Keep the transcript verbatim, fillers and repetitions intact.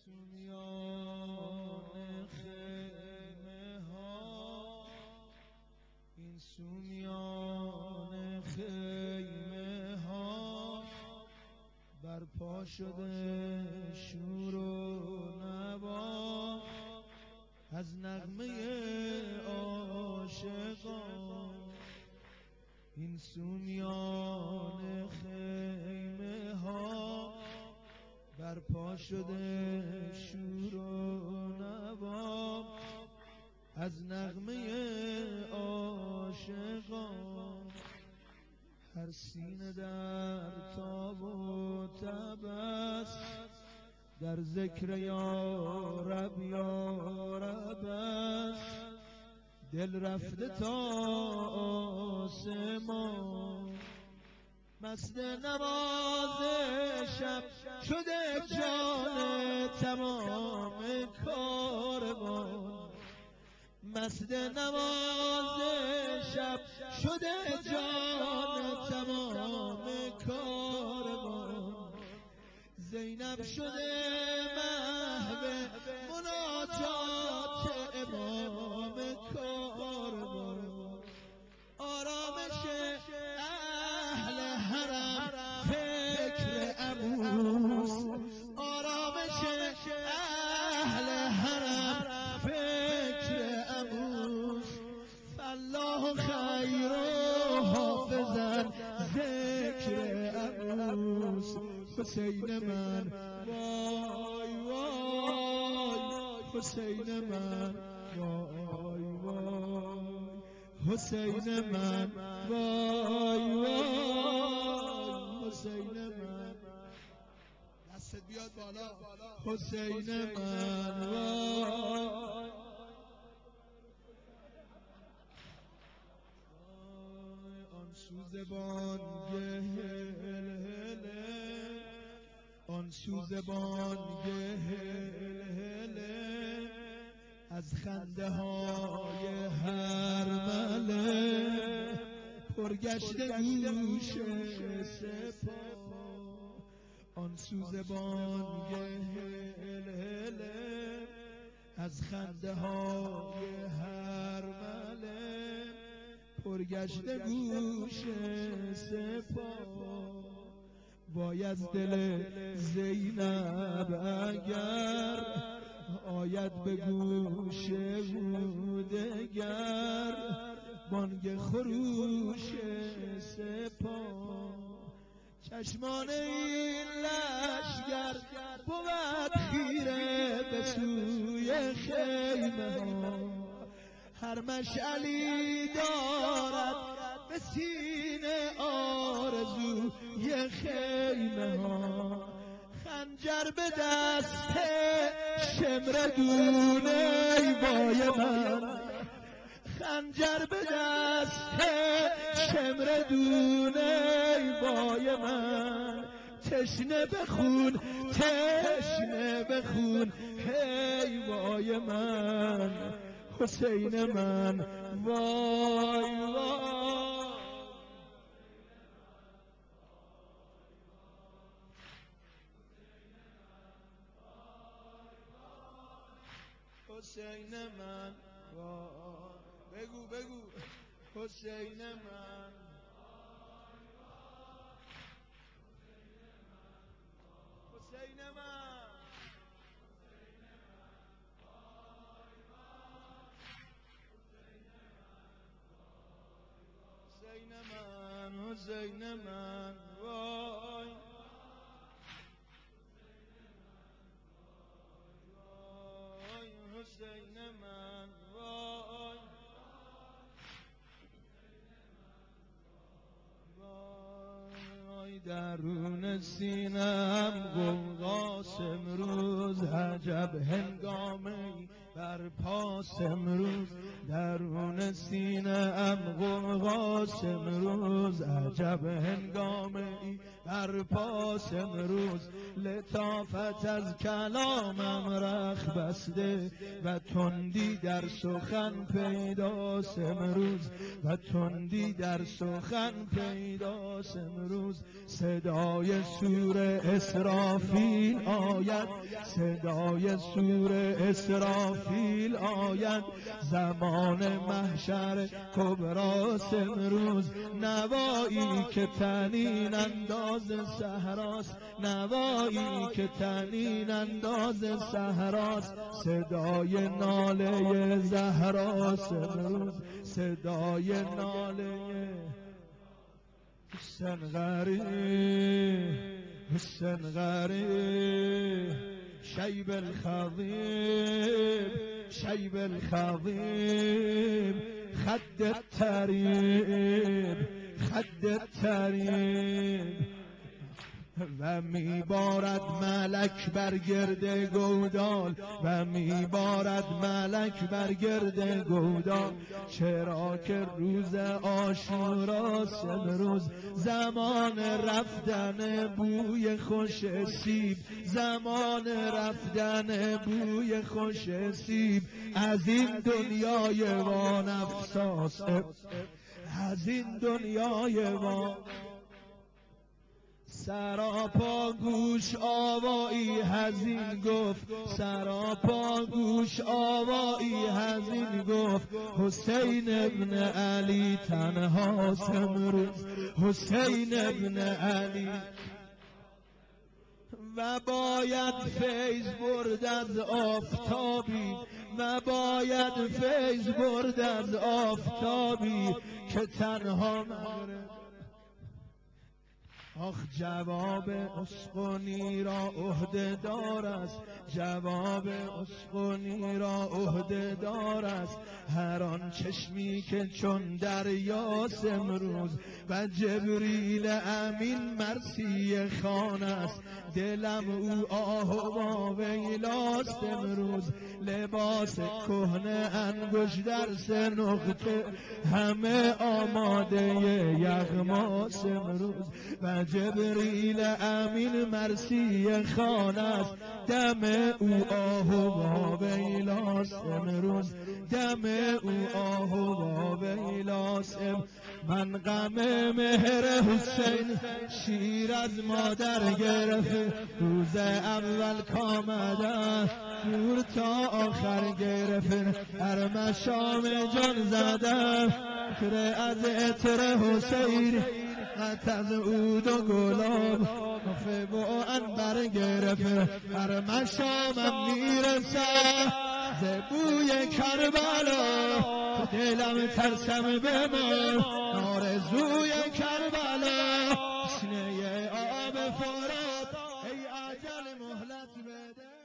سومیان خیمه ها، این سومیان خیمه ها، برپا شده شور و نوا از نغمه عاشقان. این سومیان خیمه ها برپا شده شور و نوا از نغمه عاشقان. هر سینه در تاب و تب است، در ذکر یا رب یا رب است، دل رفته تا آسمان. مست نماز شب شده جان تمام کاروان. مست نماز شب شده جان تمام کاروان. زینب شده محو مناجات امام کاروان. آرامش اهل حرم فکر عبوس، آرامش اهل حرم فکر عبوس. فالله خیر حافظا ذکر عبوس. حسین من وای وای، حسین من وای وای، حسین من وای وای، حسین من. دستت بیاد بالا. حسین من وای. آن سوز بانگ هل هله، آن سوز بانگ هل هله، از خنده های هر مله پرگشته گوش سپاه. آن سوز بانگ هل هله، از خنده های هر مله پرگشته گوش سپاه. وای از دل زینب اگر آید به گوش او دگر بانگ خروش سپاه. چشمان این لشگر بود خیره به سوی خیمه ها. هر مشعلی دارد به سینه آرزوی خیمه ها. خنجر به دست شمردون ای وای من، خنجر به دست شمردون ای وای من. تشنه بخون تشنه بخون ای وای من. حسین من وای وای. حسین من وای. بگو بگو. حسین من حسین من حسین من حسین من وای. حسین من وای وای. درون سینم غوغاست امروز، عجب هنگامه‌ای برپاست امروز. درون سینه ام غوغاست امروز، عجب هنگامه ای برپاس امروز. لطافت از کلامم رخ بسته و تندی در سخن پیداست امروز، و تندی در سخن پیداست امروز. صدای سور اسرافیل آید، صدای سور اسرافیل آید، زمان محشر کبراست امروز. نوایی که طنین انداز صحراست، نوایی که طنین انداز صحراست، صدای ناله زهراست امروز، صدای ناله حسن غریب، حسن غریب، شیب الخضیب، شیب الخضیب، خد التریب، خد التریب. و میبارد ملک بر گرد گودال، و میبارد ملک بر گرد گودال. چرا که روز عاشوراست امروز، زمان رفتن بوی خوش سیب، زمان رفتن بوی خوش سیب. از این دنیای وانفساس، از این دنیای وان سراپا گوش آوایی حزین گفت، سراپا گوش آوایی حزین گفت. حسین ابن علی تنهاست امروز، حسین ابن علی. و باید فیض برد از آفتابی، و باید فیض برد از آفتابی که تنها مغرب. آخ جواب اسقنی را عهده دار است، جواب اسقنی را عهده دار است. هر آن چشمی که چون دریاست امروز، و جبریل امین مرثیه خوان است. دلم او آه و ویلاست امروز، لباس کهنه انگشت در سه نقطه، همه آماده یغماست امروز. و جبریل امین مرثیه خوان است. دم او آه و ویلاست امروز، دم او آه و ویلاست. من غم مهر حسین شیر از مادر گرفت، روز اول کامدن نور تا آخر گرفت. هر مشام جان زدم فکر از عطر حسین، خط از عود و گلاب کف و عنبر گرفت. هر مشامم میرسم ز بوی کربلا، دلم ترسم بمان آرزوی کربلا. تشنه آب فرات ای اجل مهلت بده.